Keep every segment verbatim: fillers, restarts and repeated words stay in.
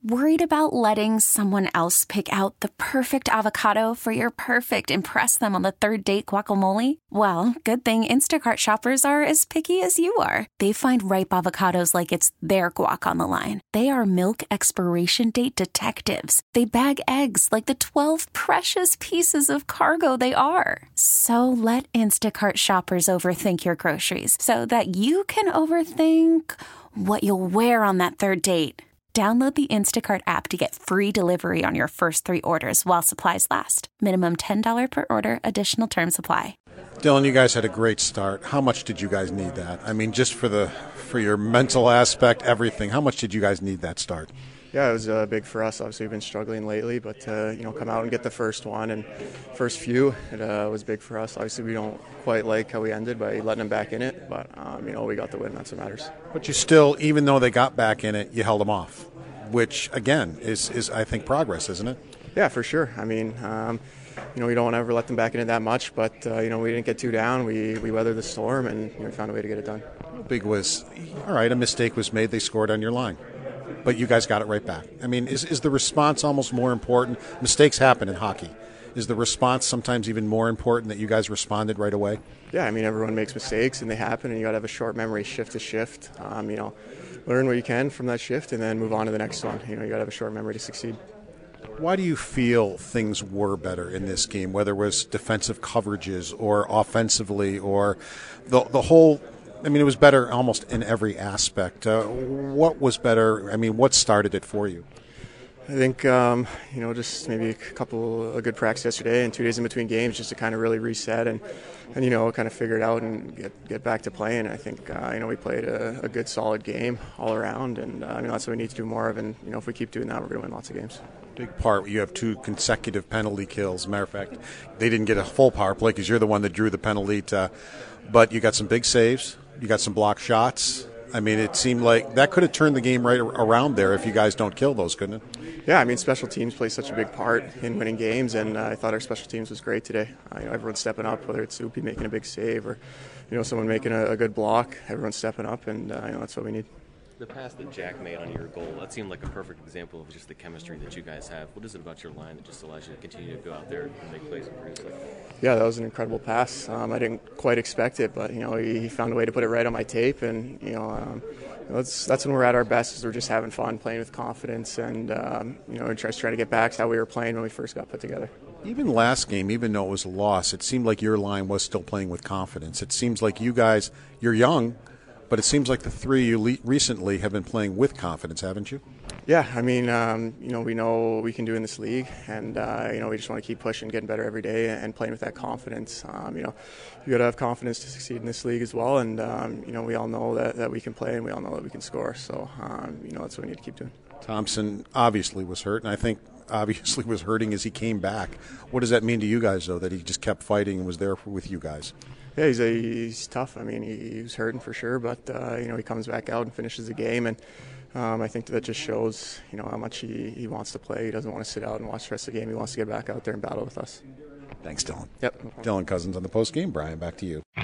Worried about letting someone else pick out the perfect avocado for your perfect impress them on the third date guacamole? Well, good thing Instacart shoppers are as picky as you are. They find ripe avocados like it's their guac on the line. They are milk expiration date detectives. They bag eggs like the twelve precious pieces of cargo they are. So let Instacart shoppers overthink your groceries so that you can overthink what you'll wear on that third date. Download the Instacart app to get free delivery on your first three orders while supplies last. Minimum ten dollars per order. Additional terms apply. Dylan, you guys had a great start. How much did you guys need that? I mean, just for the for your mental aspect, everything. How much did you guys need that start? Yeah, it was uh, big for us. Obviously, we've been struggling lately, but uh, you know, come out and get the first one and first few, it uh, was big for us. Obviously, we don't quite like how we ended by letting them back in it, but um, you know, we got the win. That's what matters. But you still, even though they got back in it, you held them off, which again is, is I think, progress, isn't it? Yeah, for sure. I mean, um, you know, we don't want to ever let them back in it that much, but uh, you know, we didn't get too down. We we weathered the storm, and you know, we found a way to get it done. How big was? All right, a mistake was made. They scored on your line. But you guys got it right back. I mean, is is the response almost more important? Mistakes happen in hockey. Is the response sometimes even more important that you guys responded right away? Yeah, I mean, everyone makes mistakes and they happen, and you got to have a short memory, shift to shift. Um, you know, learn what you can from that shift and then move on to the next one. You know, you got to have a short memory to succeed. Why do you feel things were better in this game, whether it was defensive coverages or offensively or the the whole? I mean, it was better almost in every aspect. Uh, what was better? I mean, what started it for you? I think, um, you know, just maybe a couple of good practice yesterday and two days in between games just to kind of really reset and, and you know, kind of figure it out and get get back to playing. I think, uh, you know, we played a, a good, solid game all around, and, uh, you know, that's what we need to do more of. And, you know, if we keep doing that, we're going to win lots of games. Big part, you have two consecutive penalty kills. Matter of fact, they didn't get a full power play because you're the one that drew the penalty. To, but you got some big saves. You got some blocked shots. I mean, it seemed like that could have turned the game right around there if you guys don't kill those, couldn't it? Yeah, I mean, special teams play such a big part in winning games, and uh, I thought our special teams was great today. Uh, you know, everyone's stepping up, whether it's Soupy making a big save or, you know, someone making a, a good block. Everyone's stepping up, and uh, you know, that's what we need. The pass that Jack made on your goal, that seemed like a perfect example of just the chemistry that you guys have. What is it about your line that just allows you to continue to go out there and make plays and produce like that? Yeah, that was an incredible pass. Um, I didn't quite expect it, but, you know, he, he found a way to put it right on my tape, and, you know, um, that's, that's when we're at our best, is we're just having fun, playing with confidence, and, um, you know, just trying to get back to how we were playing when we first got put together. Even last game, even though it was a loss, it seemed like your line was still playing with confidence. It seems like you guys, you're young, but it seems like the three you le- recently have been playing with confidence, haven't you? Yeah, I mean, um, you know, we know what we can do in this league, and, uh, you know, we just want to keep pushing, getting better every day, and playing with that confidence. Um, you know, you got to have confidence to succeed in this league as well, and, um, you know, we all know that, that we can play, and we all know that we can score. So, um, you know, that's what we need to keep doing. Thompson obviously was hurt, and I think obviously was hurting as he came back. What does that mean to you guys, though, that he just kept fighting and was there for, with you guys? Yeah, he's a, he's tough. I mean, he, he was hurting for sure, but uh, you know, he comes back out and finishes the game, and um, I think that just shows, you know, how much he, he wants to play. He doesn't want to sit out and watch the rest of the game. He wants to get back out there and battle with us. Thanks, Dylan. Yep. No Dylan Cousins on the post game. Brian, back to you.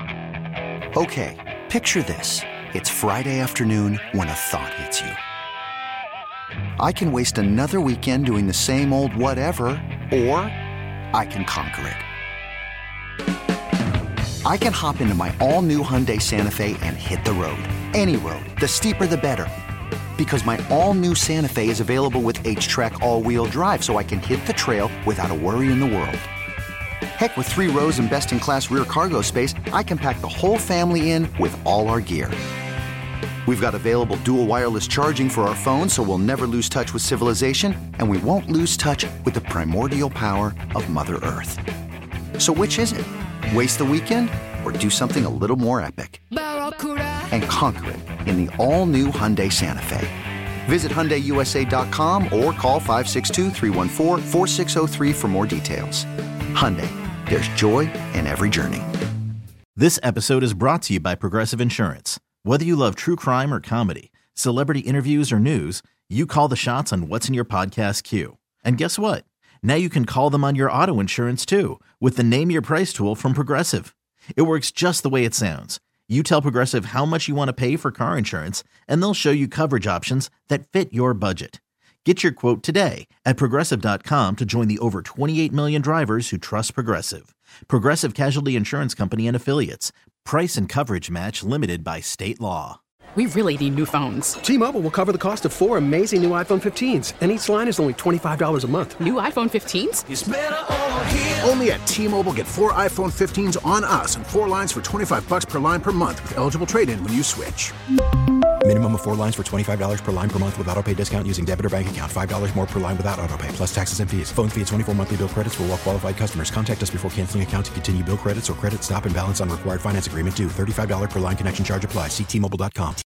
Okay, picture this: it's Friday afternoon when a thought hits you. I can waste another weekend doing the same old whatever, or I can conquer it. I can hop into my all-new Hyundai Santa Fe and hit the road. Any road. The steeper, the better. Because my all-new Santa Fe is available with H-Track all-wheel drive, so I can hit the trail without a worry in the world. Heck, with three rows and best-in-class rear cargo space, I can pack the whole family in with all our gear. We've got available dual wireless charging for our phones, so we'll never lose touch with civilization, and we won't lose touch with the primordial power of Mother Earth. So which is it? Waste the weekend or do something a little more epic and conquer it in the all-new Hyundai Santa Fe. Visit Hyundai U S A dot com or call five six two, three one four, four six zero three for more details. Hyundai, there's joy in every journey. This episode is brought to you by Progressive Insurance. Whether you love true crime or comedy, celebrity interviews or news, you call the shots on what's in your podcast queue. And guess what? Now you can call them on your auto insurance too with the Name Your Price tool from Progressive. It works just the way it sounds. You tell Progressive how much you want to pay for car insurance, and they'll show you coverage options that fit your budget. Get your quote today at Progressive dot com to join the over twenty-eight million drivers who trust Progressive. Progressive Casualty Insurance Company and Affiliates. Price and coverage match limited by state law. We really need new phones. T-Mobile will cover the cost of four amazing new iPhone fifteens, and each line is only twenty-five dollars a month. New iPhone fifteens? It's better over here. Only at T-Mobile, get four iPhone fifteens on us and four lines for twenty-five bucks per line per month with eligible trade-in when you switch. Minimum of four lines for twenty-five dollars per line per month with autopay discount using debit or bank account. five dollars more per line without autopay, plus taxes and fees. Phone fee at twenty-four monthly bill credits for well-qualified customers. Contact us before canceling account to continue bill credits or credit stop and balance on required finance agreement due. thirty-five dollars per line connection charge applies. See T Mobile dot com.